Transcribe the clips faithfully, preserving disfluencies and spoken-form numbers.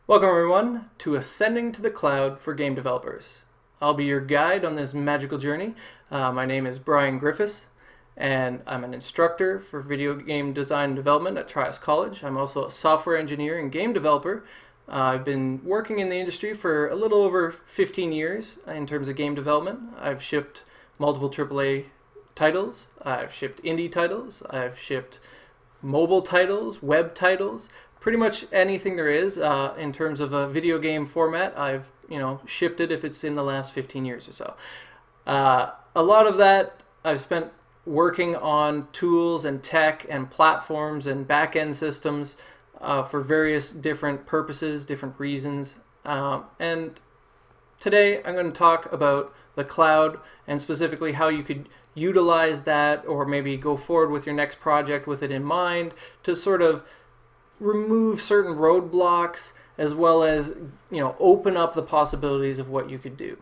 Welcome everyone to Ascending to the Cloud for Game Developers. I'll be your guide on this magical journey. Uh, my name is Brian Griffiths and I'm an instructor for video game design and development at Trias College. I'm also a software engineer and game developer. Uh, I've been working in the industry for a little over fifteen years in terms of game development. I've shipped multiple triple A titles, I've shipped indie titles, I've shipped mobile titles, web titles, pretty much anything there is uh, in terms of a video game format. I've you know shipped it if it's in the last fifteen years or so. Uh, a lot of that I've spent working on tools and tech and platforms and back-end systems uh, for various different purposes, different reasons. Um, and today I'm going to talk about the cloud and specifically how you could utilize that, or maybe go forward with your next project with it in mind, to sort of remove certain roadblocks, as well as you know open up the possibilities of what you could do.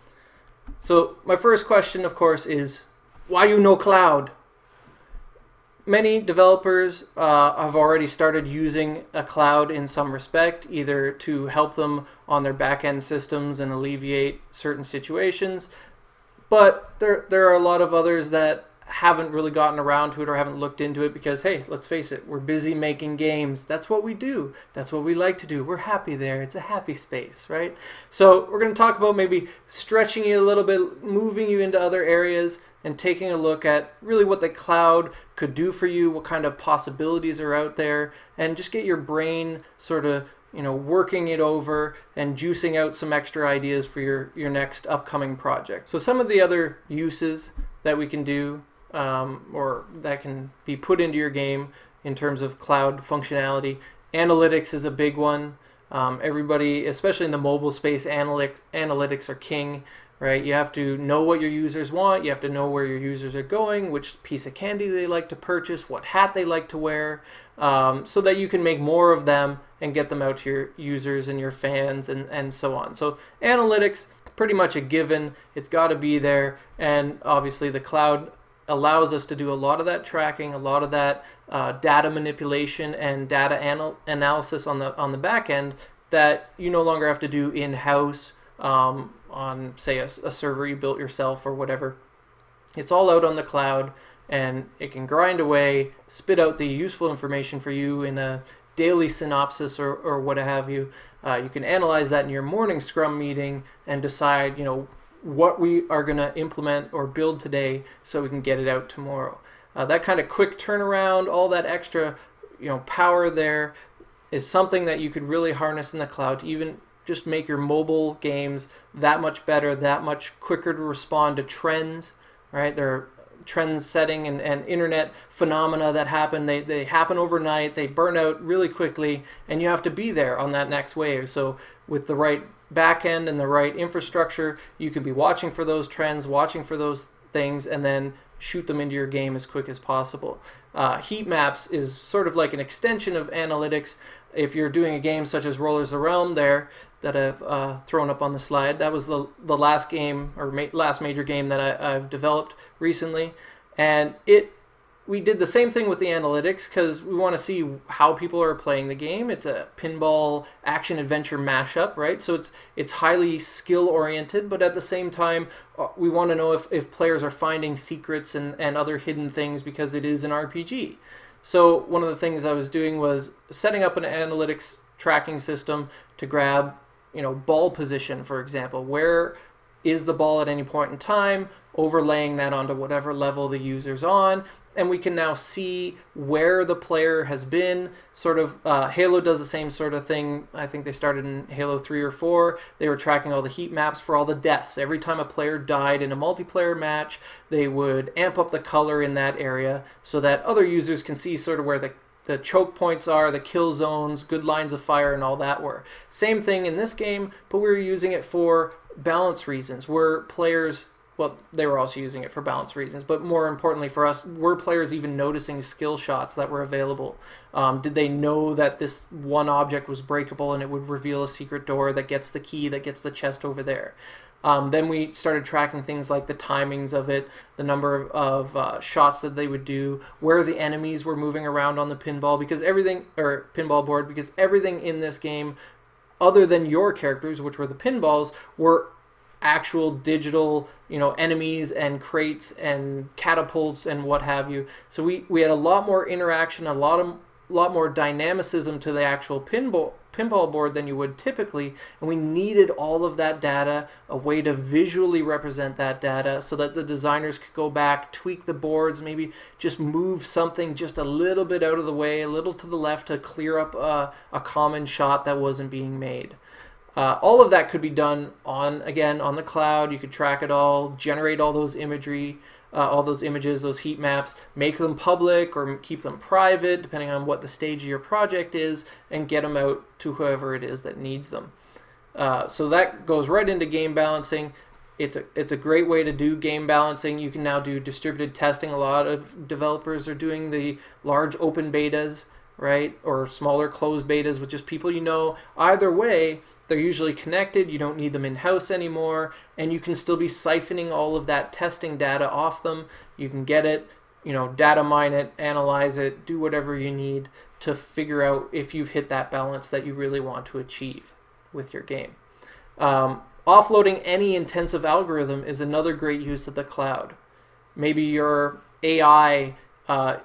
So my first question, of course, is why you no cloud? Many developers uh, have already started using a cloud in some respect, either to help them on their back-end systems and alleviate certain situations, but there there are a lot of others that haven't really gotten around to it or haven't looked into it because, hey, let's face it, we're busy making games. That's what we do. That's what we like to do. We're happy there. It's a happy space, right? So we're going to talk about maybe stretching you a little bit, moving you into other areas, and taking a look at really what the cloud could do for you, what kind of possibilities are out there, and just get your brain sort of you know working it over and juicing out some extra ideas for your, your next upcoming project. So some of the other uses that we can do Um, or that can be put into your game in terms of cloud functionality. Analytics is a big one. Um, everybody, especially in the mobile space, analytic, analytics are king, right? You have to know what your users want. You have to know where your users are going, which piece of candy they like to purchase, what hat they like to wear, um, so that you can make more of them and get them out to your users and your fans and, and so on. So analytics, pretty much a given. It's got to be there. And obviously the cloud allows us to do a lot of that tracking, a lot of that uh, data manipulation and data anal analysis on the on the back end that you no longer have to do in-house um, on, say, a, a server you built yourself or whatever. It's all out on the cloud, and it can grind away, spit out the useful information for you in a daily synopsis or, or what have you. Uh, you can analyze that in your morning Scrum meeting and decide, you know, what we are going to implement or build today so we can get it out tomorrow. Uh, that kind of quick turnaround, all that extra you know power there is something that you could really harness in the cloud to even just make your mobile games that much better, that much quicker to respond to trends, right? There are trend setting and, and internet phenomena that happen. They, they happen overnight, they burn out really quickly, and you have to be there on that next wave. So with the right backend and the right infrastructure, you could be watching for those trends, watching for those things, and then shoot them into your game as quick as possible. Uh, heat maps is sort of like an extension of analytics. If you're doing a game such as Rollers of the Realm there that I've uh, thrown up on the slide, that was the, the last game or ma last major game that I, I've developed recently, and it we did the same thing with the analytics because we want to see how people are playing the game. It's a pinball action adventure mashup, right? So it's it's highly skill oriented, but at the same time, uh, we want to know if, if players are finding secrets and, and other hidden things because it is an R P G. So one of the things I was doing was setting up an analytics tracking system to grab, you know, ball position, for example. Where is the ball at any point in time, overlaying that onto whatever level the user's on, and we can now see where the player has been. Sort of uh, Halo does the same sort of thing. I think they started in Halo three or four. They were tracking all the heat maps for all the deaths. Every time a player died in a multiplayer match, they would amp up the color in that area so that other users can see sort of where the the choke points are, the kill zones, good lines of fire, and all that were. Same thing in this game, but we were using it for balance reasons. Were players, well, they were also using it for balance reasons, but more importantly for us, were players even noticing skill shots that were available? Um, did they know that this one object was breakable and it would reveal a secret door that gets the key, that gets the chest over there? Um, then we started tracking things like the timings of it, the number of, of uh, shots that they would do, where the enemies were moving around on the pinball, because everything, or pinball board, because everything in this game other than your characters, which were the pinballs, were actual digital, you know, enemies and crates and catapults and what have you. So we, we had a lot more interaction, a lot of lot more dynamicism to the actual pinball pinball board than you would typically, and we needed all of that data, a way to visually represent that data so that the designers could go back, tweak the boards, maybe just move something just a little bit out of the way, a little to the left to clear up a, a common shot that wasn't being made. Uh, all of that could be done on, again, on the cloud. You could track it all, generate all those imagery, uh, all those images, those heat maps, make them public or keep them private, depending on what the stage of your project is, and get them out to whoever it is that needs them. Uh, so that goes right into game balancing. It's a, it's a great way to do game balancing. You can now do distributed testing. A lot of developers are doing the large open betas, right, or smaller closed betas with just people you know. Either way, they're usually connected. You don't need them in-house anymore, and you can still be siphoning all of that testing data off them. You can get it, you know, data mine it, analyze it, do whatever you need to figure out if you've hit that balance that you really want to achieve with your game. Um, offloading any intensive algorithm is another great use of the cloud. Maybe your A I uh,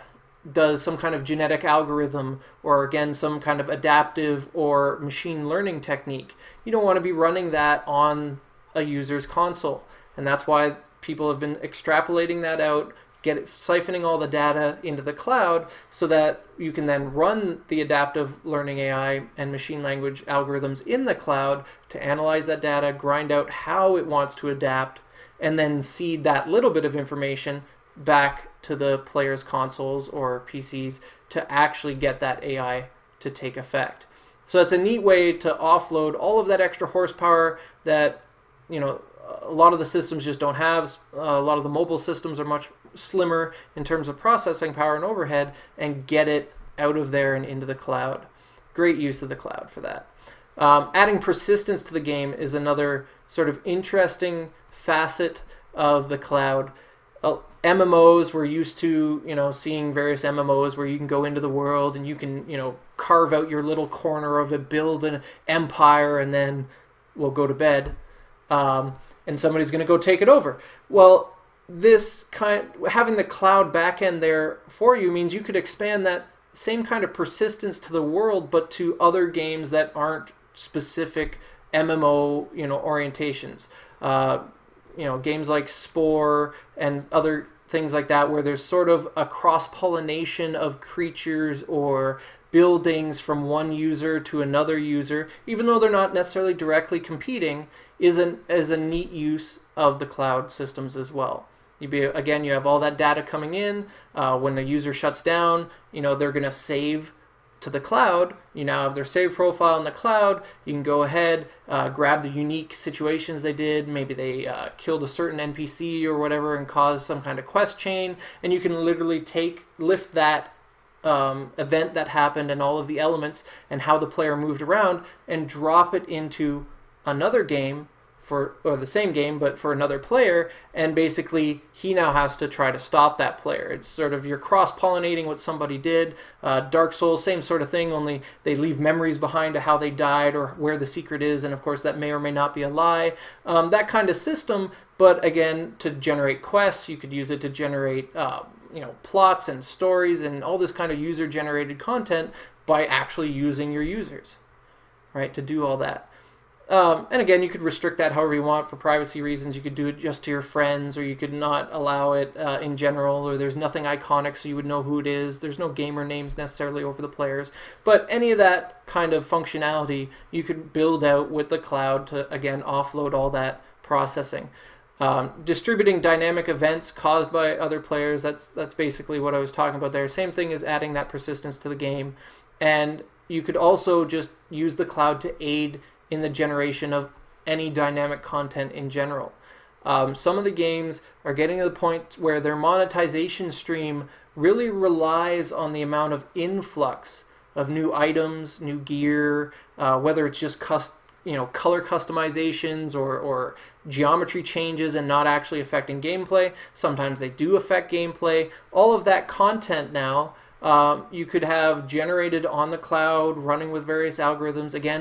does some kind of genetic algorithm, or again some kind of adaptive or machine learning technique. You don't want to be running that on a user's console, and that's why people have been extrapolating that out, get it, siphoning all the data into the cloud so that you can then run the adaptive learning A I and machine language algorithms in the cloud to analyze that data, grind out how it wants to adapt, and then seed that little bit of information back to the player's consoles or P Cs to actually get that A I to take effect. So it's a neat way to offload all of that extra horsepower that, you know, a lot of the systems just don't have. Uh, a lot of the mobile systems are much slimmer in terms of processing power and overhead, and get it out of there and into the cloud. Great use of the cloud for that. Um, adding persistence to the game is another sort of interesting facet of the cloud. Uh, M M Os, we're used to, you know, seeing various M M Os where you can go into the world and you can, you know, carve out your little corner of it, build an empire, and then we'll go to bed, um, and somebody's going to go take it over. Well, this kind, having the cloud backend there for you means you could expand that same kind of persistence to the world, but to other games that aren't specific M M O, you know, orientations. Uh, you know, games like Spore and other things like that, where there's sort of a cross-pollination of creatures or buildings from one user to another user, even though they're not necessarily directly competing, is an is a neat use of the cloud systems as well. You be again, you have all that data coming in. Uh, when the user shuts down, you know, they're going to save to the cloud. You now have their save profile in the cloud. You can go ahead, uh, grab the unique situations they did. Maybe they uh, killed a certain N P C or whatever and caused some kind of quest chain, and you can literally take lift that um, event that happened and all of the elements and how the player moved around and drop it into another game for, or the same game but for another player, and basically he now has to try to stop that player. It's sort of, you're cross-pollinating what somebody did. uh, Dark Souls, same sort of thing, only they leave memories behind of how they died or where the secret is, and of course that may or may not be a lie. Um, that kind of system, but again, to generate quests, you could use it to generate uh, you know, plots and stories and all this kind of user-generated content by actually using your users, right, to do all that. Um, and again, you could restrict that however you want for privacy reasons. You could do it just to your friends, or you could not allow it uh, in general, or there's nothing iconic so you would know who it is. There's no gamer names necessarily over the players. But any of that kind of functionality you could build out with the cloud to, again, offload all that processing. Um, distributing dynamic events caused by other players, that's, that's basically what I was talking about there. Same thing as adding that persistence to the game. And you could also just use the cloud to aid in the generation of any dynamic content in general. Um, some of the games are getting to the point where their monetization stream really relies on the amount of influx of new items, new gear, uh, whether it's just cus you know, color customizations or, or geometry changes and not actually affecting gameplay. Sometimes they do affect gameplay. All of that content now um, you could have generated on the cloud, running with various algorithms, again,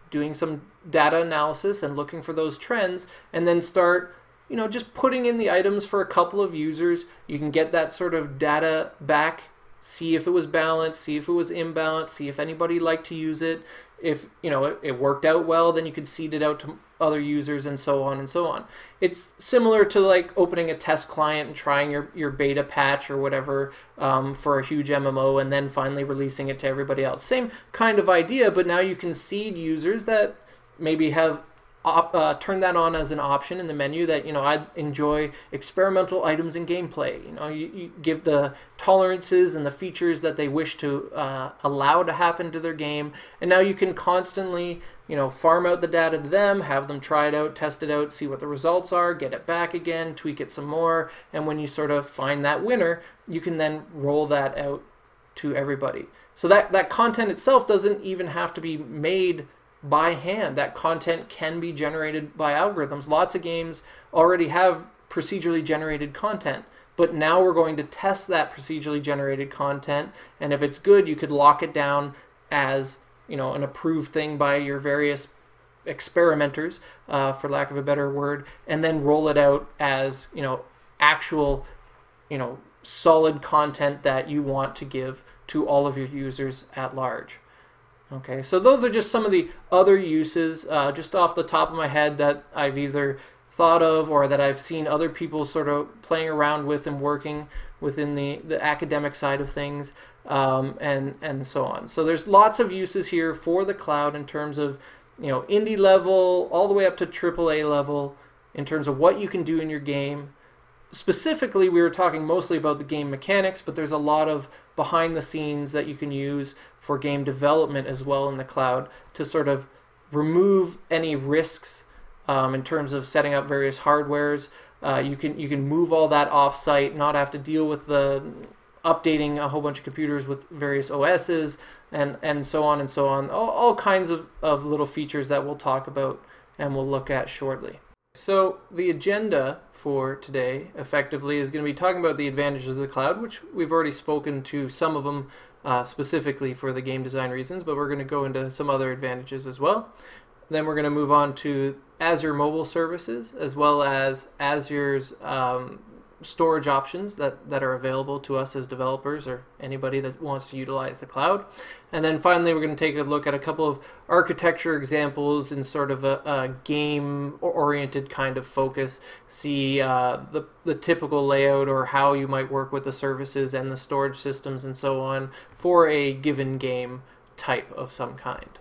doing some data analysis and looking for those trends, and then start, you know, just putting in the items for a couple of users. You can get that sort of data back, see if it was balanced, see if it was imbalanced, see if anybody liked to use it. If, you know, it, it worked out well, then you could seed it out to other users, and so on and so on. It's similar to like opening a test client and trying your, your beta patch or whatever um, for a huge M M O, and then finally releasing it to everybody else. Same kind of idea, but now you can seed users that maybe have Op, uh, turn that on as an option in the menu, that, you know, I enjoy experimental items in gameplay. You know, you, you give the tolerances and the features that they wish to uh, allow to happen to their game, and now you can constantly, you know, farm out the data to them, have them try it out, test it out, see what the results are, get it back again, tweak it some more, and when you sort of find that winner, you can then roll that out to everybody. So that, that content itself doesn't even have to be made by hand. That content can be generated by algorithms. Lots of games already have procedurally generated content, but now we're going to test that procedurally generated content, and if it's good, you could lock it down as, you know, an approved thing by your various experimenters, uh, for lack of a better word, and then roll it out as, you know, actual, you know, solid content that you want to give to all of your users at large. Okay, so those are just some of the other uses, uh, just off the top of my head, that I've either thought of or that I've seen other people sort of playing around with and working within the, the academic side of things, um, and, and so on. So there's lots of uses here for the cloud in terms of, you know, indie level all the way up to triple A level in terms of what you can do in your game. Specifically, we were talking mostly about the game mechanics, but there's a lot of behind the scenes that you can use for game development as well in the cloud to sort of remove any risks um, in terms of setting up various hardwares. Uh, you can you can move all that off-site, not have to deal with the updating a whole bunch of computers with various O Ss and, and so on and so on. All, all kinds of, of little features that we'll talk about and we'll look at shortly. So the agenda for today effectively is going to be talking about the advantages of the cloud, which we've already spoken to some of them uh, specifically for the game design reasons, but we're going to go into some other advantages as well. Then we're going to move on to Azure mobile services, as well as Azure's um, storage options that, that are available to us as developers or anybody that wants to utilize the cloud. And then finally, we're going to take a look at a couple of architecture examples in sort of a, a game-oriented kind of focus, see uh, the, the typical layout or how you might work with the services and the storage systems and so on for a given game type of some kind.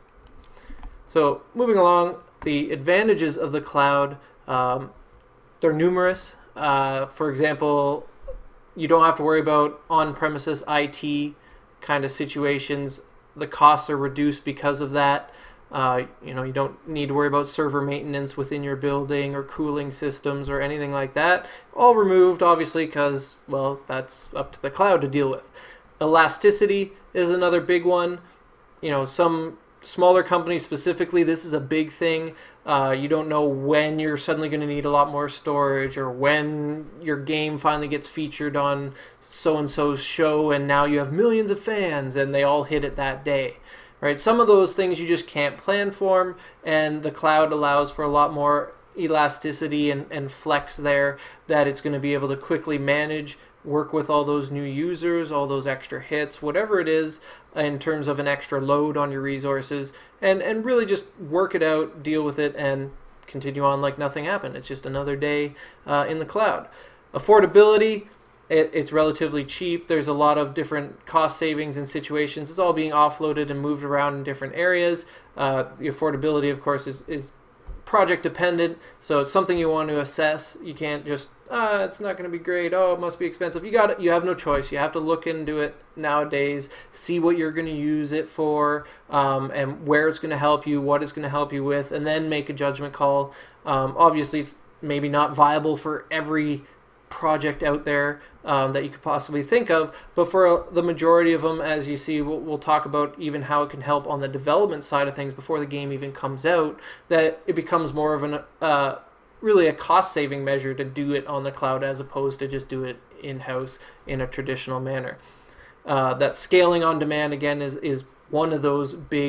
So moving along, the advantages of the cloud, um, they're numerous. Uh, for example, you don't have to worry about on-premises I T kind of situations. The costs are reduced because of that. Uh, you know, you don't need to worry about server maintenance within your building or cooling systems or anything like that. All removed, obviously, because, well, that's up to the cloud to deal with. Elasticity is another big one. You know, some smaller companies specifically, this is a big thing. Uh, you don't know when you're suddenly going to need a lot more storage, or when your game finally gets featured on so-and-so's show and now you have millions of fans and they all hit it that day. Right? Some of those things you just can't plan for, and the cloud allows for a lot more elasticity and, and flex there, that it's going to be able to quickly manage, work with all those new users, all those extra hits, whatever it is in terms of an extra load on your resources, and, and really just work it out, deal with it, and continue on like nothing happened. It's just another day uh, in the cloud. Affordability, it, it's relatively cheap. There's a lot of different cost savings and situations. It's all being offloaded and moved around in different areas. Uh, the affordability, of course, is, is project dependent, so it's something you want to assess. You can't just, ah, it's not going to be great, oh, it must be expensive. You got it. You have no choice. You have to look into it nowadays, see what you're going to use it for, um, and where it's going to help you, what it's going to help you with, and then make a judgment call. Um, obviously, it's maybe not viable for every project out there um, that you could possibly think of, but for the majority of them, as you see, we'll, we'll talk about even how it can help on the development side of things before the game even comes out, that it becomes more of an uh, really a cost-saving measure to do it on the cloud as opposed to just do it in-house in a traditional manner. Uh, that scaling on demand, again, is, is one of those big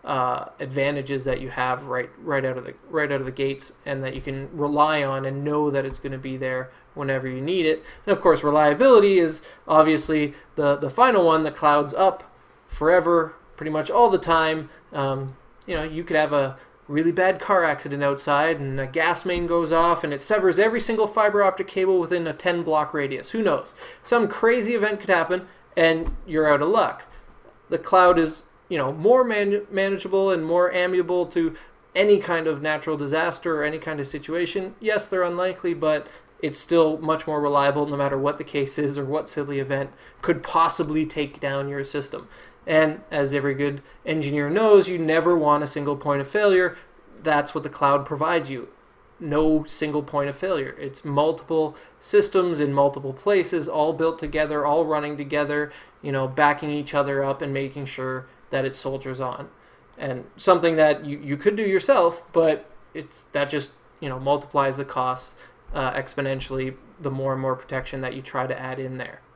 uh, advantages that you have right right out of the right out of the gates, and that you can rely on and know that it's going to be there whenever you need it. And of course, reliability is obviously the the final one. The cloud's up forever, pretty much all the time. Um, you know, you could have a really bad car accident outside and a gas main goes off and it severs every single fiber optic cable within a ten block radius. Who knows? Some crazy event could happen and you're out of luck. The cloud is, you know, more man manageable and more amiable to any kind of natural disaster or any kind of situation. Yes, they're unlikely, but it's still much more reliable no matter what the case is or what silly event could possibly take down your system. And as every good engineer knows, you never want a single point of failure. That's what the cloud provides you. No single point of failure. It's multiple systems in multiple places, all built together, all running together, you know, backing each other up and making sure that it soldiers on. And something that you, you could do yourself, but it's that just, you know, multiplies the costs uh, exponentially the more and more protection that you try to add in there.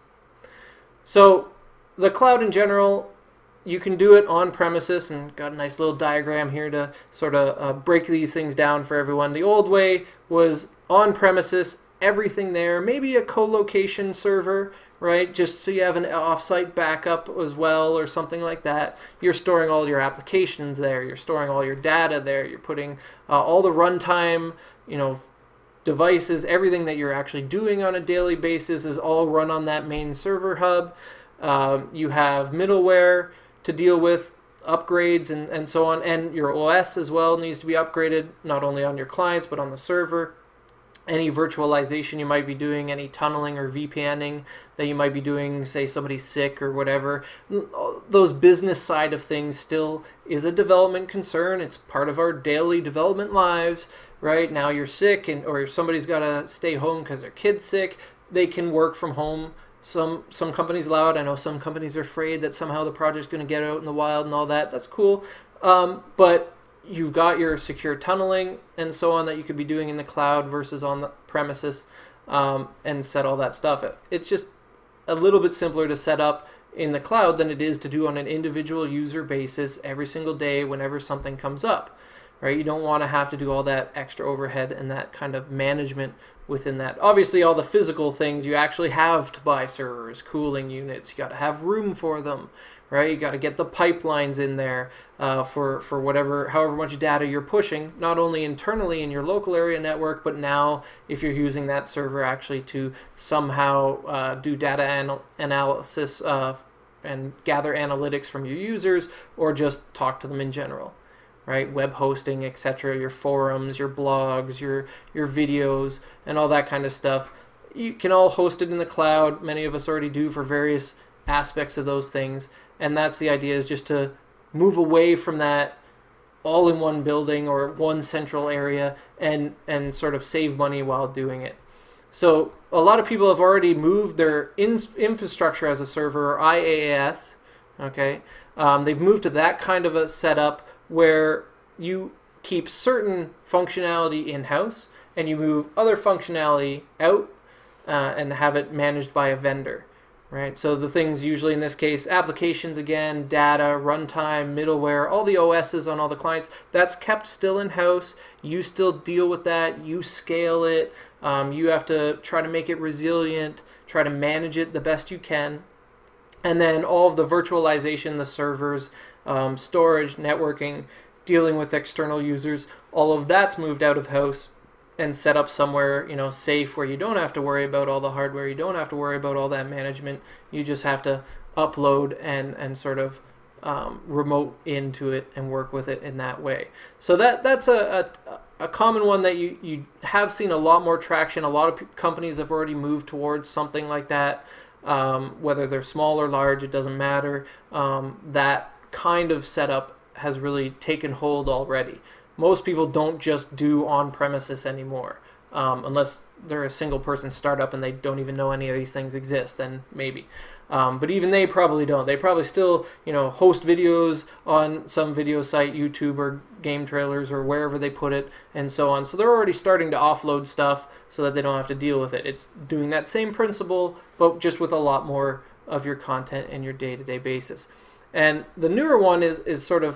So the cloud in general, you can do it on premises, and got a nice little diagram here to sort of uh, break these things down for everyone. The old way was on premises, everything there, maybe a co-location server, right? Just so you have an off-site backup as well or something like that. You're storing all your applications there. You're storing all your data there. You're putting uh, all the runtime, you know, devices, everything that you're actually doing on a daily basis is all run on that main server hub. Um, you have middleware to deal with, upgrades and, and so on, and your O S as well needs to be upgraded, not only on your clients but on the server. Any virtualization you might be doing, any tunneling or VPNing that you might be doing, say somebody's sick or whatever, those business side of things still is a development concern. It's part of our daily development lives, right? Now you're sick and or somebody's got to stay home because their kid's sick, they can work from home. Some some companies allow it. I know some companies are afraid that somehow the project's going to get out in the wild and all that. That's cool. Um, but you've got your secure tunneling and so on that you could be doing in the cloud versus on the premises, um, and set all that stuff. It's just a little bit simpler to set up in the cloud than it is to do on an individual user basis every single day whenever something comes up, right? You don't want to have to do all that extra overhead and that kind of management within that. Obviously, all the physical things you actually have to buy servers, cooling units, you got to have room for them, right? You got to get the pipelines in there uh, for, for whatever, however much data you're pushing, not only internally in your local area network, but now if you're using that server actually to somehow uh, do data anal analysis uh, and gather analytics from your users, or just talk to them in general. Right, web hosting, et cetera, your forums, your blogs, your your videos, and all that kind of stuff. You can all host it in the cloud. Many of us already do for various aspects of those things. And that's the idea, is just to move away from that all in one building or one central area and, and sort of save money while doing it. So a lot of people have already moved their in infrastructure as a server, or I A S. Okay, um, they've moved to that kind of a setup where you keep certain functionality in-house and you move other functionality out uh, and have it managed by a vendor, right? So the things usually in this case, applications again, data, runtime, middleware, all the O Ss on all the clients, that's kept still in-house. You still deal with that, you scale it, um, you have to try to make it resilient, try to manage it the best you can. And then all of the virtualization, the servers, um, storage, networking, dealing with external users, all of that's moved out of house and set up somewhere, you know, safe, where you don't have to worry about all the hardware, you don't have to worry about all that management. You just have to upload and and sort of um, remote into it and work with it in that way. So that that's a, a, a common one that you, you have seen a lot more traction. A lot of companies have already moved towards something like that. Um, whether they're small or large, it doesn't matter. Um, that kind of setup has really taken hold already. Most people don't just do on-premises anymore, um, unless they're a single-person startup and they don't even know any of these things exist, then maybe. Um, but even they probably don't. They probably still, you know, host videos on some video site, YouTube or Game Trailers or wherever they put it, and so on. So they're already starting to offload stuff so that they don't have to deal with it. It's doing that same principle, but just with a lot more of your content in your day-to-day basis. And the newer one is, is sort of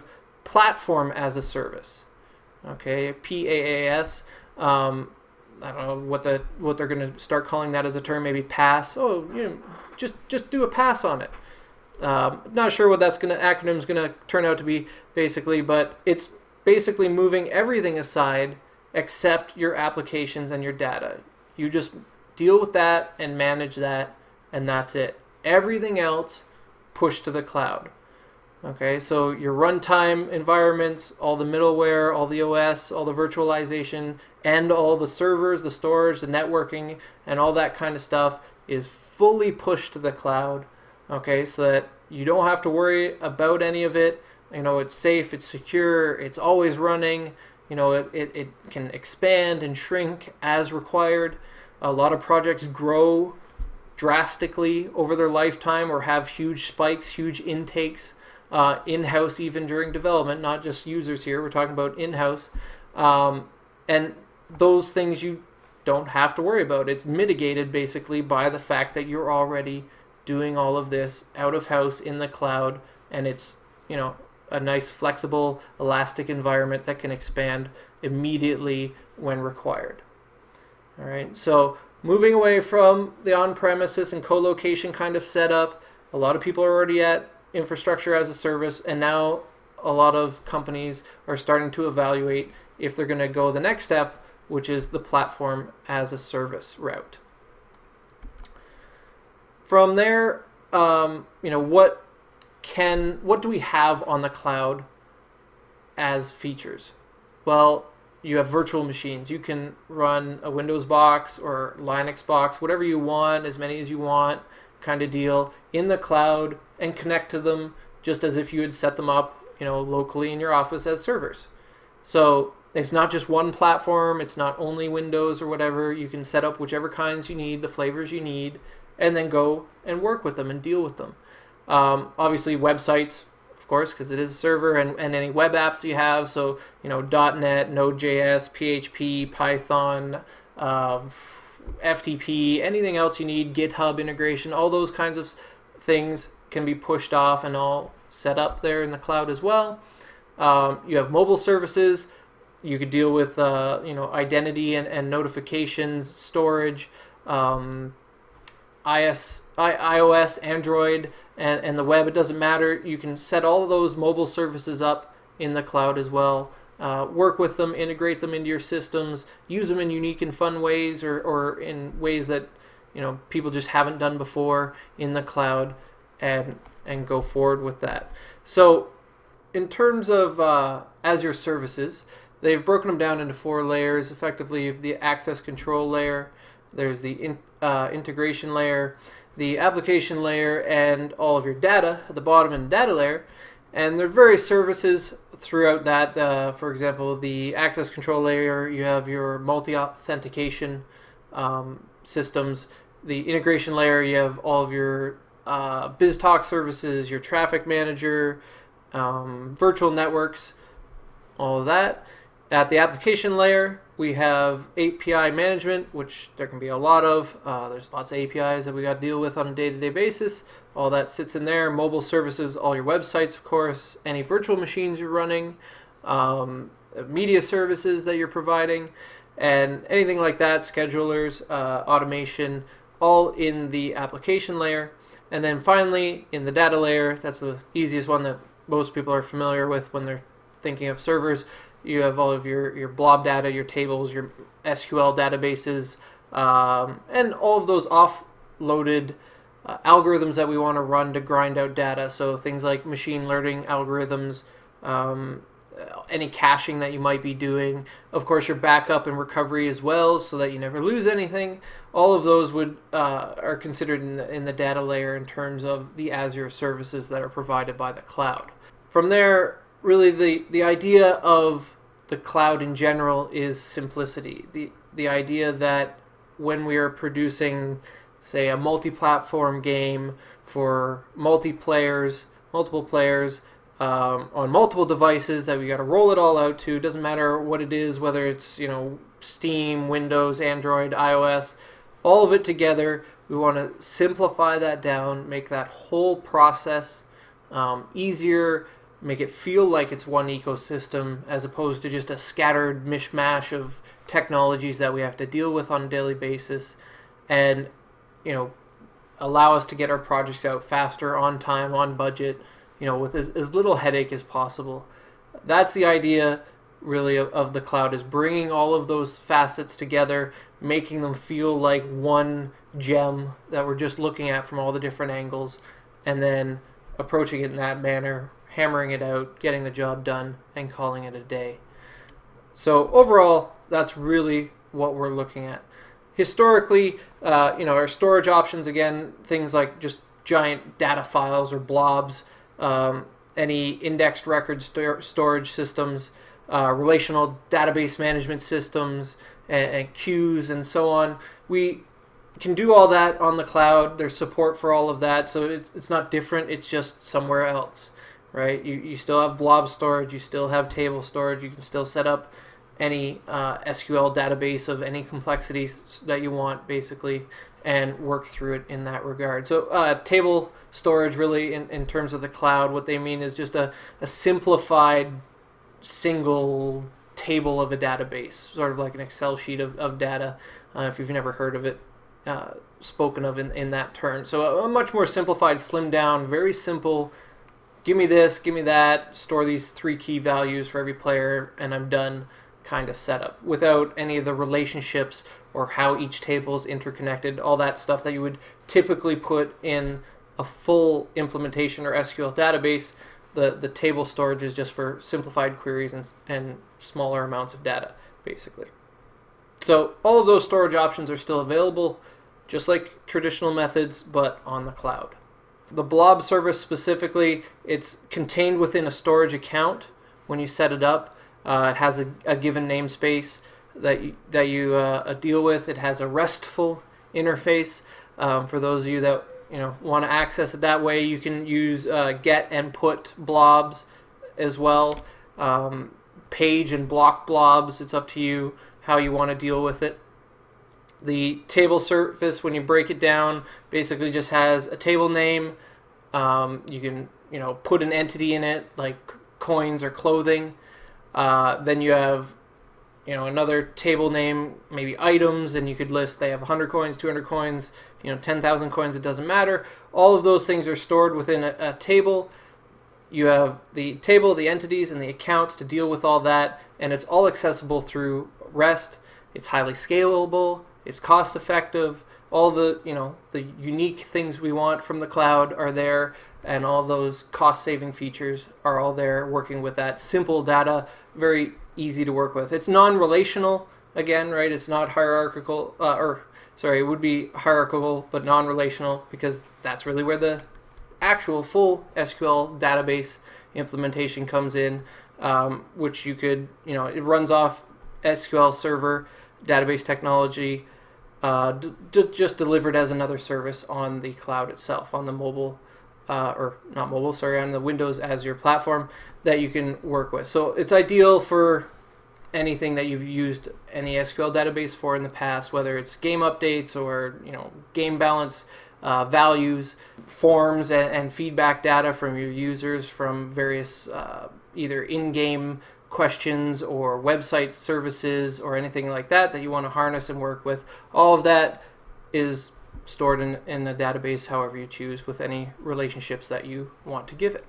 platform as a service. Okay, P A A S. Um, I don't know what the what they're going to start calling that as a term. Maybe PaaS. Oh, you know, just just do a PaaS on it. Um, not sure what that's going to acronym's going to turn out to be basically, but it's basically moving everything aside except your applications and your data. You just deal with that and manage that, and that's it. Everything else pushed to the cloud. Okay, so your runtime environments, all the middleware, all the O S, all the virtualization, and all the servers, the storage, the networking, and all that kind of stuff is fully pushed to the cloud. Okay, so that you don't have to worry about any of it. You know, it's safe, it's secure, it's always running. You know, it, it, it can expand and shrink as required. A lot of projects grow drastically over their lifetime or have huge spikes, huge intakes uh, in-house even during development, not just users here. We're talking about in-house. Um, and those things you don't have to worry about. It's mitigated basically by the fact that you're already doing all of this out of house in the cloud, and it's, you know, a nice flexible elastic environment that can expand immediately when required. All right, so moving away from the on-premises and co-location kind of setup, a lot of people are already at infrastructure as a service, and now a lot of companies are starting to evaluate if they're going to go the next step, which is the platform as a service route. From there, um, you know, what can what do we have on the cloud as features? Well, you have virtual machines. You can run a Windows box or Linux box, whatever you want, as many as you want, kind of deal, in the cloud and connect to them just as if you had set them up, you know, locally in your office as servers. So it's not just one platform. It's not only Windows or whatever. You can set up whichever kinds you need, the flavors you need, and then go and work with them and deal with them. Um, obviously, websites, of course, because it is a server, and, and any web apps you have. So, you know, .NET, Node.js, P H P, Python, uh, F T P, anything else you need, GitHub integration, all those kinds of things can be pushed off and all set up there in the cloud as well. Um, you have mobile services. You could deal with, uh, you know, identity and, and notifications, storage, um, iOS, iOS, Android, and, and the web. It doesn't matter. You can set all of those mobile services up in the cloud as well. Uh, work with them, integrate them into your systems, use them in unique and fun ways, or, or in ways that, you know, people just haven't done before in the cloud, and and go forward with that. So in terms of uh, Azure services, they've broken them down into four layers. Effectively, you have the access control layer, there's the in, uh, integration layer, the application layer, and all of your data at the bottom in the data layer. And there are various services throughout that. Uh, for example, the access control layer, you have your multi-authentication um, systems. The integration layer, you have all of your uh, BizTalk services, your traffic manager, um, virtual networks, all of that. At the application layer, we have A P I management, which there can be a lot of. Uh, there's lots of A P Is that we got to deal with on a day-to-day basis. All that sits in there. Mobile services, all your websites, of course, any virtual machines you're running, um, media services that you're providing, and anything like that, schedulers, uh, automation, all in the application layer. And then finally, in the data layer, that's the easiest one that most people are familiar with when they're thinking of servers. You have all of your, your blob data, your tables, your S Q L databases, um, and all of those offloaded uh, algorithms that we want to run to grind out data. So things like machine learning algorithms, um, any caching that you might be doing. Of course, your backup and recovery as well, so that you never lose anything. All of those would uh, are considered in the, in the data layer in terms of the Azure services that are provided by the cloud. From there, really the, the idea of the cloud in general is simplicity. The, the idea that when we are producing, say, a multi-platform game for multiplayers, multiple players, um, on multiple devices that we got to roll it all out to, doesn't matter what it is, whether it's, you know, Steam, Windows, Android, iOS, all of it together. We want to simplify that down, make that whole process um, easier, make it feel like it's one ecosystem as opposed to just a scattered mishmash of technologies that we have to deal with on a daily basis, and you know, allow us to get our projects out faster, on time, on budget, you know, with as, as little headache as possible. That's the idea really of, of the cloud, is bringing all of those facets together, making them feel like one gem that we're just looking at from all the different angles, and then approaching it in that manner, hammering it out, getting the job done, and calling it a day. So overall, that's really what we're looking at. Historically, uh, you know, our storage options, again, things like just giant data files or blobs, um, any indexed record sto storage systems, uh, relational database management systems, and, and queues, and so on. We can do all that on the cloud. There's support for all of that, so it's, it's not different. It's just somewhere else, right? You, you still have blob storage. You still have table storage. You can still set up any uh, S Q L database of any complexities that you want, basically, and work through it in that regard. So uh, table storage, really, in, in terms of the cloud, what they mean is just a, a simplified single table of a database, sort of like an Excel sheet of, of data, uh, if you've never heard of it uh, spoken of in, in that term. So a, a much more simplified, slimmed down, very simple, give me this, give me that, store these three key values for every player, and I'm done kind of setup, without any of the relationships or how each table is interconnected, all that stuff that you would typically put in a full implementation or S Q L database. The, the table storage is just for simplified queries and, and smaller amounts of data, basically. So all of those storage options are still available, just like traditional methods, but on the cloud. The blob service specifically, it's contained within a storage account when you set it up. Uh, it has a, a given namespace that you, that you uh, deal with. It has a RESTful interface. Um, for those of you that you know want to access it that way, you can use uh, get and put blobs as well. Um, page and block blobs. It's up to you how you want to deal with it. The table surface, when you break it down, basically just has a table name. Um, you can you know put an entity in it, like coins or clothing. Uh, then you have, you know, another table name, maybe items, and you could list they have one hundred coins, two hundred coins, you know, ten thousand coins. It doesn't matter. All of those things are stored within a, a table. You have the table, the entities, and the accounts to deal with all that, and it's all accessible through REST. It's highly scalable. It's cost effective. All the you know the unique things we want from the cloud are there, and all those cost-saving features are all there, working with that simple data, very easy to work with. It's non-relational, again, right? It's not hierarchical, uh, or sorry, it would be hierarchical, but non-relational, because that's really where the actual full S Q L database implementation comes in, um, which you could, you know, it runs off S Q L Server database technology, uh, d d just delivered as another service on the cloud itself, on the mobile Uh, or not mobile, sorry, on the Windows Azure platform that you can work with. So it's ideal for anything that you've used any S Q L database for in the past, whether it's game updates or you know game balance uh, values, forms, and, and feedback data from your users from various uh, either in-game questions or website services or anything like that that you want to harness and work with. All of that is stored in, in a database however you choose, with any relationships that you want to give it.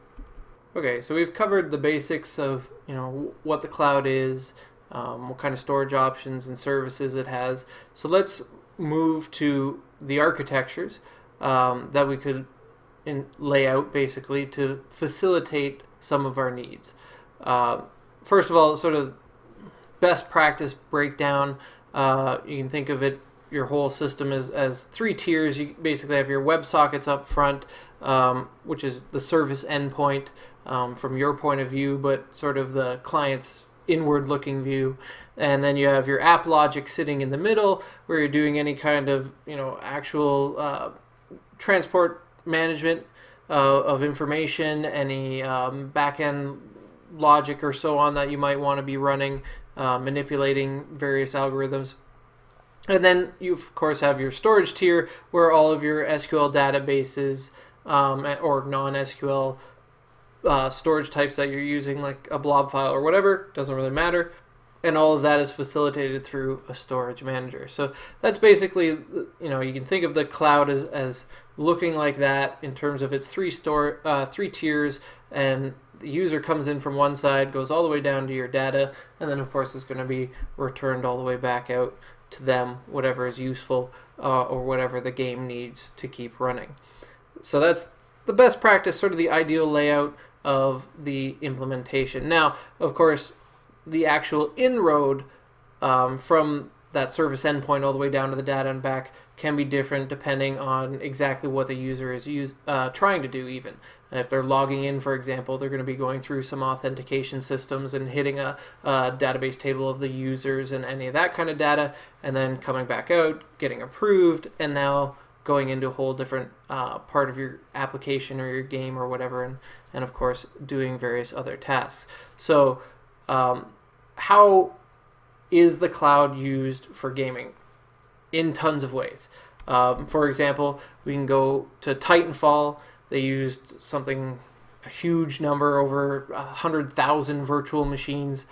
Okay, so we've covered the basics of you know what the cloud is, um, what kind of storage options and services it has. So let's move to the architectures um, that we could in, lay out basically to facilitate some of our needs. Uh, first of all, sort of best practice breakdown. Uh, you can think of it, your whole system as, as three tiers. You basically have your WebSockets up front, um, which is the service endpoint um, from your point of view, but sort of the client's inward-looking view. And then you have your app logic sitting in the middle, where you're doing any kind of you know actual uh, transport management uh, of information, any um, back-end logic or so on that you might want to be running, uh, manipulating various algorithms. And then you, of course, have your storage tier, where all of your S Q L databases um, or non-S Q L uh, storage types that you're using, like a blob file or whatever, doesn't really matter. And all of that is facilitated through a storage manager. So that's basically, you know, you can think of the cloud as, as looking like that in terms of its three store, uh, three tiers, and the user comes in from one side, goes all the way down to your data, and then of course it's going to be returned all the way back out to them, whatever is useful uh, or whatever the game needs to keep running. So that's the best practice, sort of the ideal layout of the implementation. Now, of course, the actual inroad um, from that service endpoint all the way down to the data and back can be different depending on exactly what the user is use, uh, trying to do even. If they're logging in, for example, they're going to be going through some authentication systems and hitting a, a database table of the users and any of that kind of data, and then coming back out, getting approved, and now going into a whole different uh, part of your application or your game or whatever, and, and of course doing various other tasks. So um, how is the cloud used for gaming? In tons of ways. Um, for example, we can go to Titanfall. They used something, a huge number, over one hundred thousand virtual machines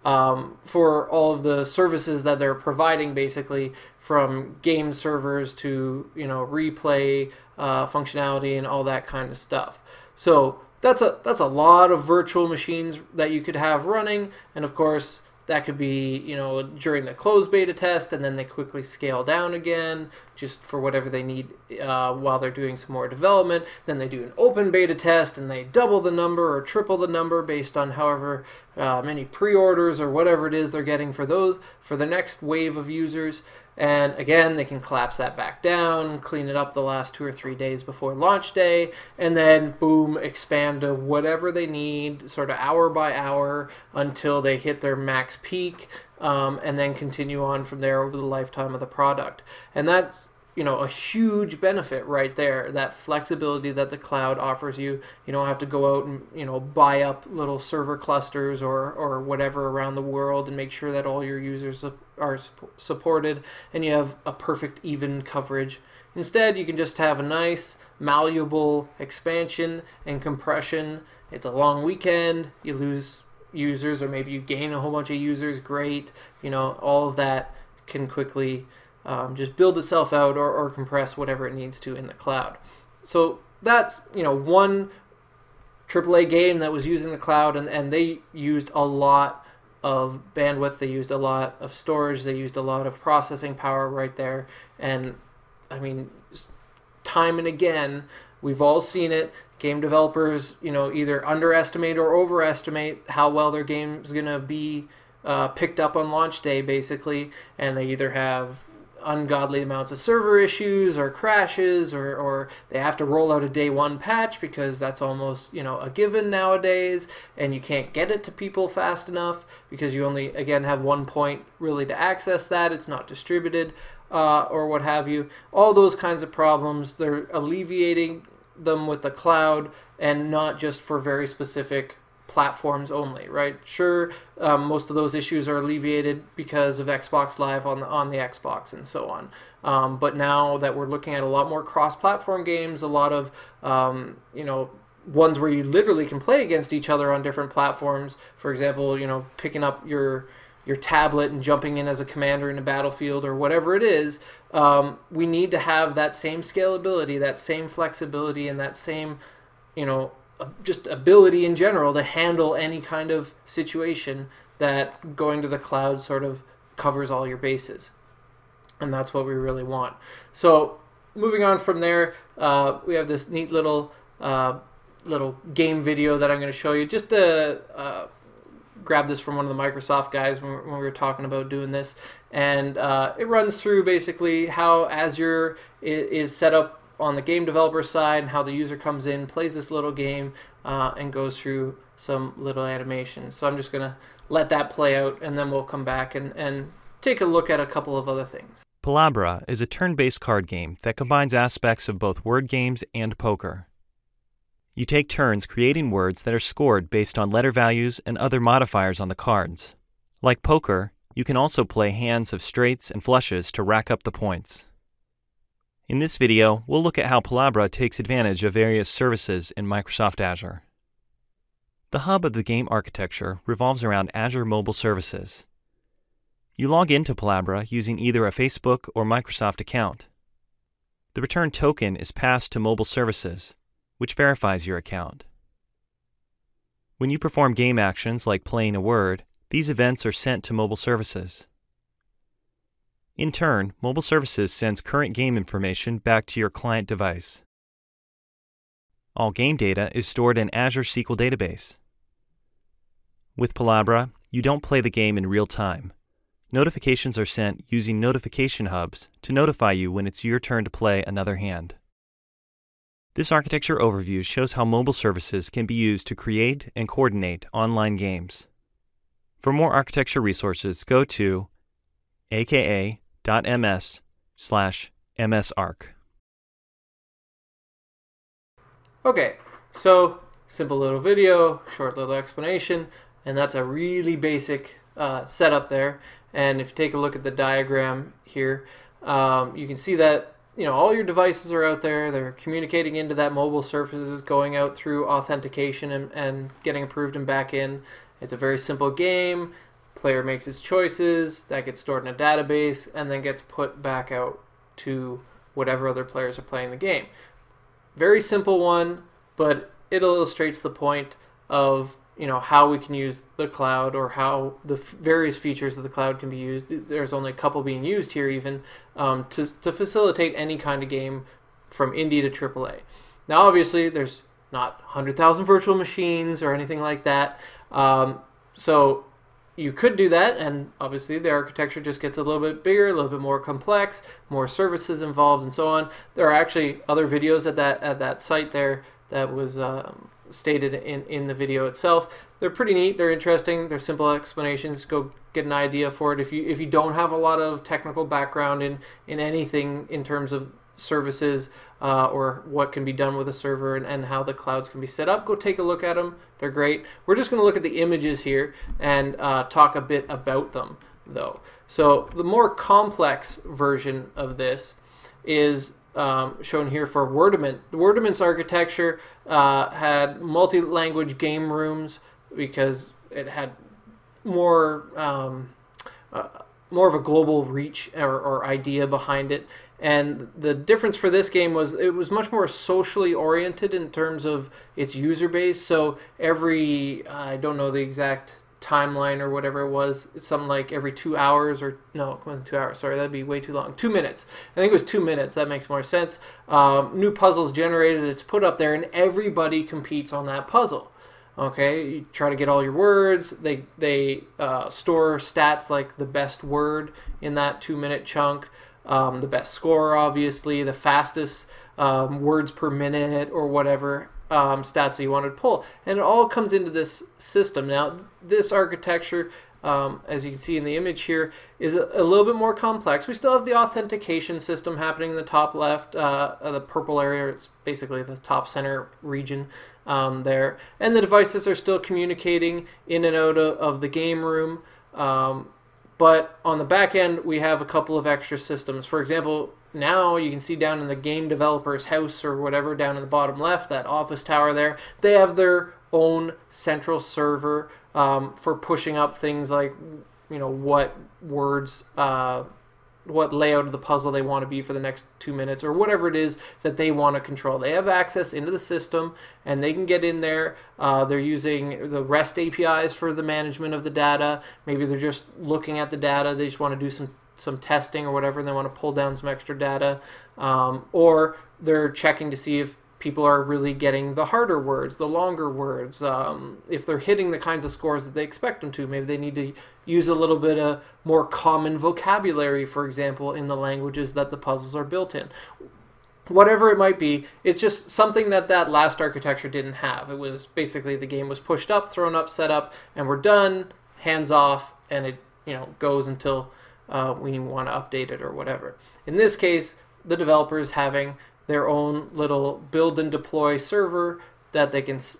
um, for all of the services that they're providing, basically, from game servers to, you know, replay uh, functionality and all that kind of stuff. So that's a that's a lot of virtual machines that you could have running, and of course that could be, you know, during the closed beta test, and then they quickly scale down again just for whatever they need uh, while they're doing some more development. Then they do an open beta test, and they double the number or triple the number based on however uh, many pre-orders or whatever it is they're getting for those for the next wave of users. And again, they can collapse that back down, clean it up the last two or three days before launch day, and then boom, expand to whatever they need, sort of hour by hour, until they hit their max peak, um, and then continue on from there over the lifetime of the product. And that's, you know, a huge benefit right there, that flexibility that the cloud offers you. You don't have to go out and, you know, buy up little server clusters or, or whatever around the world and make sure that all your users are supported and you have a perfect even coverage. Instead, you can just have a nice, malleable expansion and compression. It's a long weekend, you lose users, or maybe you gain a whole bunch of users, great. You know, all of that can quickly Um, just build itself out or, or compress whatever it needs to in the cloud. So that's, you know, one triple A game that was using the cloud, and, and they used a lot of bandwidth, they used a lot of storage, they used a lot of processing power right there. And I mean, time and again, we've all seen it. Game developers, you know, either underestimate or overestimate how well their game's going to be uh, picked up on launch day, basically, and they either have ungodly amounts of server issues or crashes, or, or they have to roll out a day one patch because that's almost, you know, a given nowadays, and you can't get it to people fast enough because you only, again, have one point really to access that. It's not distributed uh, or what have you. All those kinds of problems, they're alleviating them with the cloud, and not just for very specific platforms only, right? Sure, um, most of those issues are alleviated because of Xbox Live on the on the Xbox and so on. Um, but now that we're looking at a lot more cross-platform games, a lot of um, you know, ones where you literally can play against each other on different platforms. For example, you know, picking up your your tablet and jumping in as a commander in a battlefield or whatever it is. Um, we need to have that same scalability, that same flexibility, and that same, you know, just ability in general to handle any kind of situation that going to the cloud sort of covers all your bases. And that's what we really want. So moving on from there, uh, we have this neat little uh, little game video that I'm going to show you. Just to uh, grab this from one of the Microsoft guys when, when we were talking about doing this. And uh, it runs through basically how Azure is set up on the game developer side, and how the user comes in, plays this little game, uh, and goes through some little animations. So I'm just going to let that play out, and then we'll come back and, and take a look at a couple of other things. Palabra is a turn-based card game that combines aspects of both word games and poker. You take turns creating words that are scored based on letter values and other modifiers on the cards. Like poker, you can also play hands of straights and flushes to rack up the points. In this video, we'll look at how Palabra takes advantage of various services in Microsoft Azure. The hub of the game architecture revolves around Azure Mobile Services. You log into Palabra using either a Facebook or Microsoft account. The return token is passed to Mobile Services, which verifies your account. When you perform game actions like playing a word, these events are sent to Mobile Services. In turn, Mobile Services sends current game information back to your client device. All game data is stored in Azure S Q L database. With Palabra, you don't play the game in real time. Notifications are sent using notification hubs to notify you when it's your turn to play another hand. This architecture overview shows how mobile services can be used to create and coordinate online games. For more architecture resources, go to aka.ms slash msarc. Okay, so simple little video, short little explanation, and that's a really basic uh, setup there. And if you take a look at the diagram here, um, you can see that you know all your devices are out there. They're communicating into that mobile services, going out through authentication and, and getting approved and back in. It's a very simple game. Player makes his choices, that gets stored in a database, and then gets put back out to whatever other players are playing the game. Very simple one, but it illustrates the point of you know how we can use the cloud, or how the f various features of the cloud can be used. There's only a couple being used here even um, to, to facilitate any kind of game from indie to triple A. Now obviously there's not one hundred thousand virtual machines or anything like that, um, so you could do that, and obviously the architecture just gets a little bit bigger, a little bit more complex, more services involved, and so on. There are actually other videos at that at that site there that was um, stated in in the video itself. They're pretty neat. They're interesting. They're simple explanations. Go get an idea for it. If you if you don't have a lot of technical background in in anything in terms of services uh, or what can be done with a server and, and how the clouds can be set up, go take a look at them. They're great. We're just going to look at the images here and uh, talk a bit about them though. So the more complex version of this is um, shown here for Wordament. The Wordament's architecture uh, had multi-language game rooms because it had more um, uh, more of a global reach or, or idea behind it. And the difference for this game was it was much more socially oriented in terms of its user base. So every, uh, I don't know the exact timeline or whatever it was, it's something like every two hours or, no, it wasn't two hours, sorry, that'd be way too long. Two minutes. I think it was two minutes, that makes more sense. Um, new puzzles generated, it's put up there, and everybody competes on that puzzle. Okay, you try to get all your words. They, they uh, store stats like the best word in that two-minute chunk. Um, the best score, obviously, the fastest um, words per minute or whatever um, stats that you want to pull. And it all comes into this system. Now, this architecture, um, as you can see in the image here, is a, a little bit more complex. We still have the authentication system happening in the top left. Uh, the purple area is basically the top center region um, there. And the devices are still communicating in and out of, of the game room. Um, But on the back end, we have a couple of extra systems. For example, now you can see down in the game developer's house or whatever, down in the bottom left, that office tower there, they have their own central server um, for pushing up things like, you know, what words, uh, what layout of the puzzle they want to be for the next two minutes or whatever it is that they want to control. They have access into the system and they can get in there. Uh, they're using the REST A P Is for the management of the data. Maybe they're just looking at the data. They just want to do some, some testing or whatever, and they want to pull down some extra data. Um, or they're checking to see if people are really getting the harder words, the longer words, um, if they're hitting the kinds of scores that they expect them to. Maybe they need to use a little bit of more common vocabulary, for example, in the languages that the puzzles are built in. Whatever it might be, it's just something that that last architecture didn't have. It was basically the game was pushed up, thrown up, set up, and we're done, hands off, and it you know goes until uh, we want to update it or whatever. In this case, the developer is having their own little build and deploy server that they can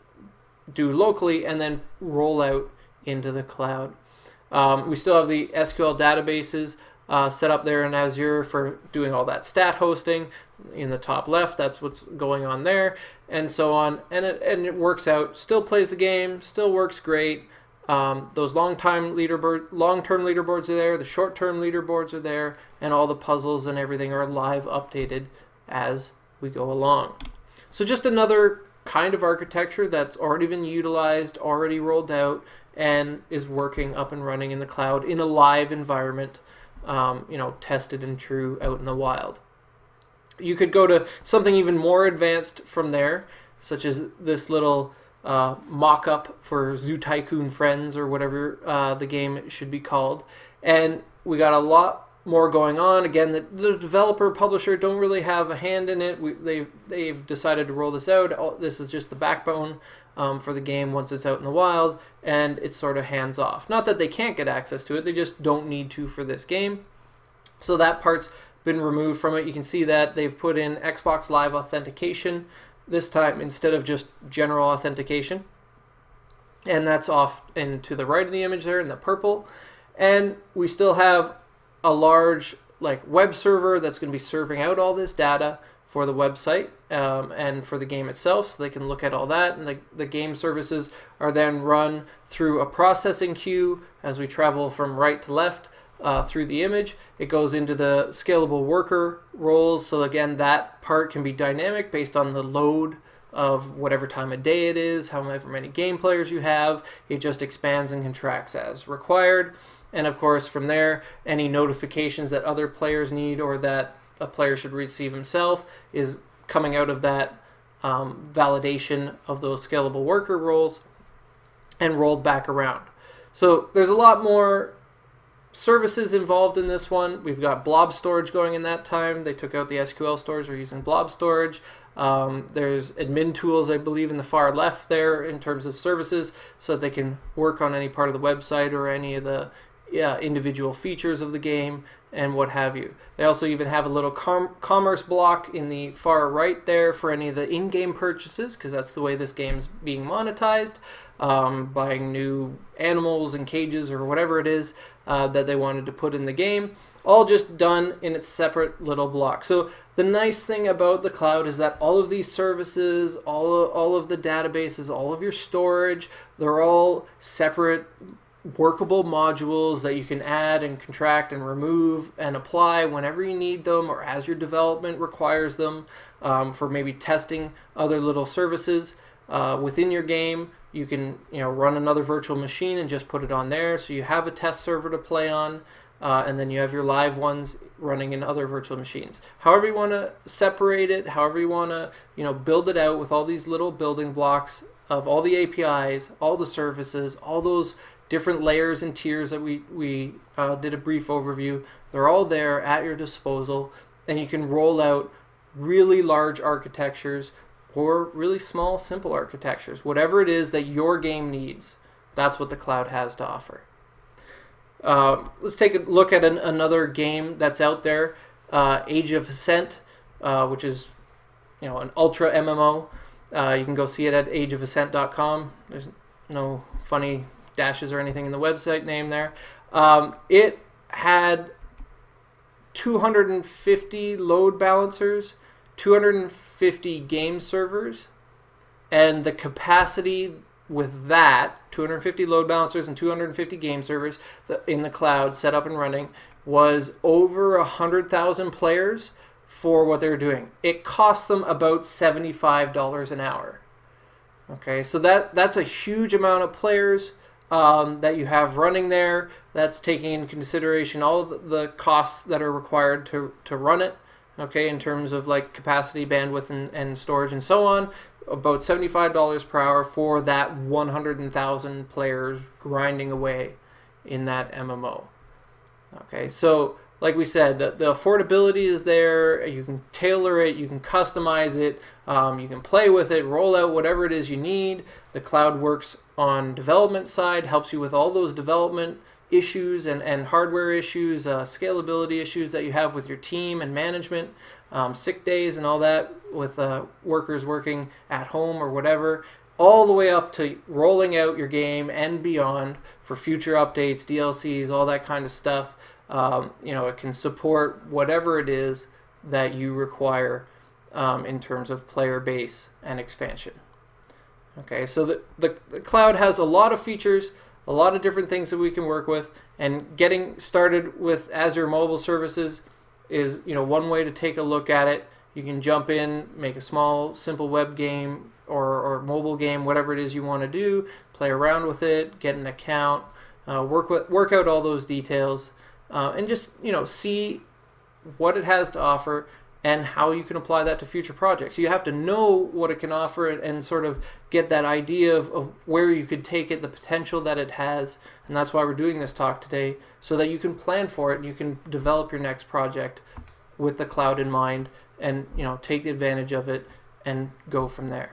do locally and then roll out into the cloud. Um, we still have the S Q L databases uh, set up there in Azure for doing all that stat hosting. in the top left, that's what's going on there, and so on. And it, and it works out, still plays the game, still works great. Um, those long-time leaderboard, long-term leaderboards are there, the short-term leaderboards are there, and all the puzzles and everything are live updated as we go along. So just another kind of architecture that's already been utilized, already rolled out, and is working up and running in the cloud in a live environment, um, you know, tested and true out in the wild. You could go to something even more advanced from there, such as this little uh, mock-up for Zoo Tycoon Friends, or whatever uh, the game should be called. And we got a lot more going on. Again, the, the developer, publisher don't really have a hand in it. We, they've, they've decided to roll this out. This is just the backbone um, for the game once it's out in the wild, and it's sort of hands-off. Not that they can't get access to it, they just don't need to for this game. So that part's been removed from it. You can see that they've put in Xbox Live authentication this time instead of just general authentication, and that's off and to the right of the image there in the purple. And we still have a large like web server that's going to be serving out all this data for the website um, and for the game itself, so they can look at all that. And the, the game services are then run through a processing queue as we travel from right to left Uh, through the image. It goes into the scalable worker roles, so again that part can be dynamic based on the load of whatever time of day it is, however many game players you have. It just expands and contracts as required. And of course from there, any notifications that other players need or that a player should receive himself is coming out of that um, validation of those scalable worker roles and rolled back around. So there's a lot more services involved in this one. We've got blob storage going in that time. They took out the S Q L stores. We're using blob storage. Um, there's admin tools, I believe, in the far left there in terms of services, so that they can work on any part of the website or any of the yeah, individual features of the game and what have you. They also even have a little com commerce block in the far right there for any of the in-game purchases, because that's the way this game's being monetized, um, buying new animals and cages or whatever it is uh, that they wanted to put in the game, all just done in its separate little block. So the nice thing about the cloud is that all of these services, all of, all of the databases, all of your storage, they're all separate workable modules that you can add and contract and remove and apply whenever you need them or as your development requires them, um, for maybe testing other little services uh, within your game. You can you know run another virtual machine and just put it on there, so you have a test server to play on, uh, and then you have your live ones running in other virtual machines. However you want to separate it, however you want to you know build it out with all these little building blocks of all the A P Is, all the services, all those different layers and tiers that we, we uh, did a brief overview. They're all there at your disposal, and you can roll out really large architectures or really small, simple architectures. Whatever it is that your game needs, that's what the cloud has to offer. Uh, let's take a look at an, another game that's out there, uh, Age of Ascent, uh, which is you know an ultra M M O. Uh, you can go see it at age of ascent dot com. There's no funny dashes or anything in the website name there. Um, it had two hundred fifty load balancers, two hundred fifty game servers, and the capacity with that, two hundred fifty load balancers and two hundred fifty game servers in the cloud set up and running, was over one hundred thousand players for what they were doing. It cost them about seventy-five dollars an hour. Okay, so that that's a huge amount of players Um, that you have running there. That's taking into consideration all of the costs that are required to, to run it, okay, in terms of like capacity, bandwidth, and, and storage and so on. About seventy-five dollars per hour for that one hundred thousand players grinding away in that M M O. Okay, so like we said, the, the affordability is there. You can tailor it, you can customize it, um, you can play with it, roll out whatever it is you need. The cloud works on development side, helps you with all those development issues and, and hardware issues, uh, scalability issues that you have with your team and management, um, sick days and all that with uh, workers working at home or whatever, all the way up to rolling out your game and beyond for future updates, D L Cs, all that kind of stuff. Um, you know, it can support whatever it is that you require um, in terms of player base and expansion. Okay, so the, the, the cloud has a lot of features, a lot of different things that we can work with, and getting started with Azure Mobile Services is, you know, one way to take a look at it. You can jump in, make a small, simple web game or, or mobile game, whatever it is you want to do, play around with it, get an account, uh, work with, work out all those details, uh, and just, you know, see what it has to offer and how you can apply that to future projects. You have to know what it can offer and, and sort of get that idea of, of where you could take it, the potential that it has, and that's why we're doing this talk today, so that you can plan for it and you can develop your next project with the cloud in mind and, you know, take advantage of it and go from there.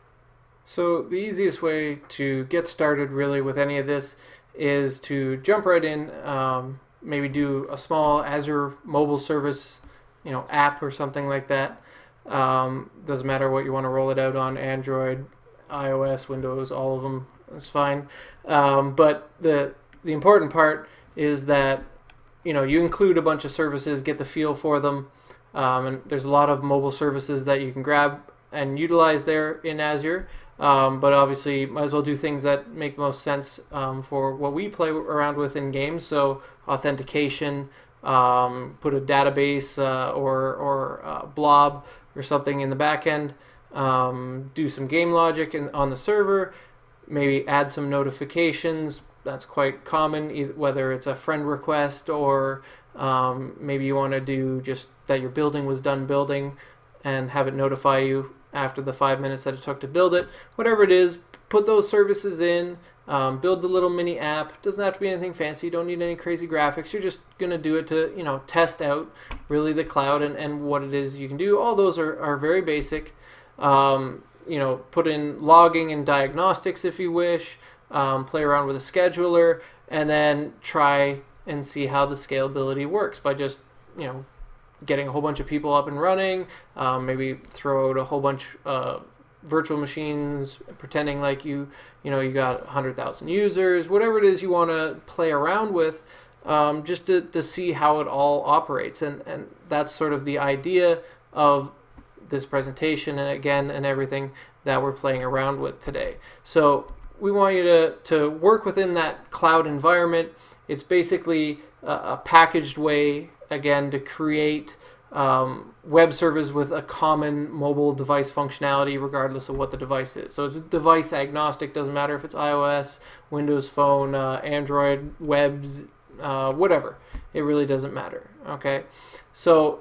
So the easiest way to get started really with any of this is to jump right in, um, maybe do a small Azure mobile service, you know, app or something like that. Um, doesn't matter what you want to roll it out on, Android, iOS, Windows, all of them, that's fine. Um, but the the important part is that, you know, you include a bunch of services, get the feel for them, um, and there's a lot of mobile services that you can grab and utilize there in Azure. Um, but obviously, might as well do things that make most sense um, for what we play around with in games. So authentication, um, put a database uh, or or uh, blob or something in the back end, um, do some game logic in, on the server, maybe add some notifications. That's quite common, either, whether it's a friend request or um, maybe you want to do just that your building was done building and have it notify you after the five minutes that it took to build it. Whatever it is, put those services in, um, build the little mini app. Doesn't have to be anything fancy. You don't need any crazy graphics. You're just going to do it to, you know, test out really the cloud and, and what it is you can do. All those are, are very basic. Um, you know, put in logging and diagnostics if you wish. Um, play around with a scheduler, and then try and see how the scalability works by just, you know, getting a whole bunch of people up and running, um, maybe throw out a whole bunch of uh, virtual machines, pretending like you, you know, you got one hundred thousand users, whatever it is you want to play around with, um, just to, to see how it all operates. And, and that's sort of the idea of this presentation and again, and everything that we're playing around with today. So we want you to, to work within that cloud environment. It's basically a, a packaged way, again, to create um, web servers with a common mobile device functionality regardless of what the device is. So it's device agnostic, doesn't matter if it's iOS, Windows Phone, uh, Android, webs, uh, whatever. It really doesn't matter, okay? So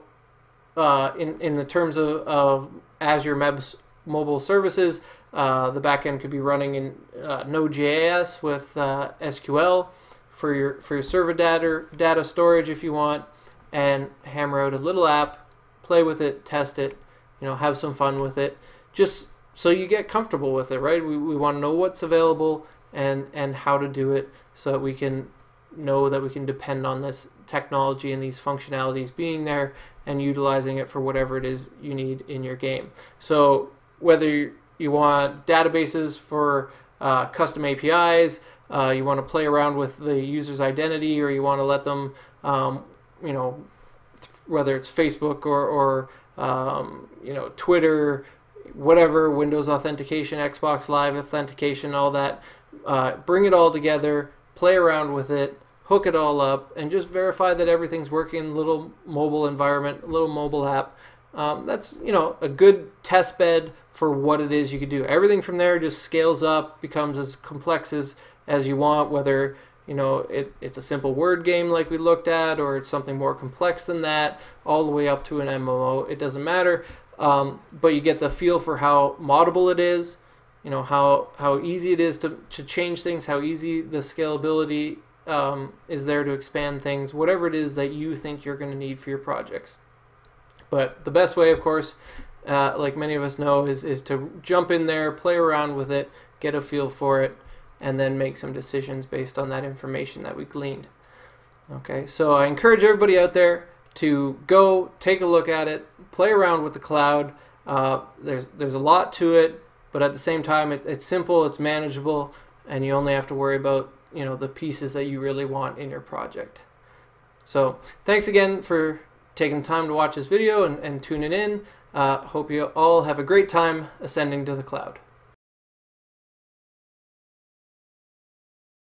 uh, in, in the terms of, of Azure Mebs mobile services, uh, the backend could be running in uh, Node.js with uh, S Q L for your, for your server data, data storage if you want, and hammer out a little app, play with it, test it, you know, have some fun with it, just so you get comfortable with it, right? We, we want to know what's available and, and how to do it so that we can know that we can depend on this technology and these functionalities being there and utilizing it for whatever it is you need in your game. So whether you want databases for uh, custom A P Is, uh, you want to play around with the user's identity, or you want to let them um, you know, whether it's Facebook or, or um, you know, Twitter, whatever, Windows authentication, Xbox Live authentication, all that, uh, bring it all together, play around with it, hook it all up, and just verify that everything's working in a little mobile environment, a little mobile app. Um, that's, you know, a good test bed for what it is you could do. Everything from there just scales up, becomes as complex as, as you want, whether you know, it, it's a simple word game like we looked at, or it's something more complex than that, all the way up to an M M O. It doesn't matter, um, but you get the feel for how moddable it is, you know, how how easy it is to, to change things, how easy the scalability um, is there to expand things, whatever it is that you think you're going to need for your projects. But the best way, of course, uh, like many of us know, is, is to jump in there, play around with it, get a feel for it, and then make some decisions based on that information that we gleaned. Okay, so I encourage everybody out there to go take a look at it, play around with the cloud. Uh, there's there's a lot to it, but at the same time, it, it's simple, it's manageable, and you only have to worry about, you know, the pieces that you really want in your project. So thanks again for taking the time to watch this video and, and tuning in. Uh, hope you all have a great time ascending to the cloud.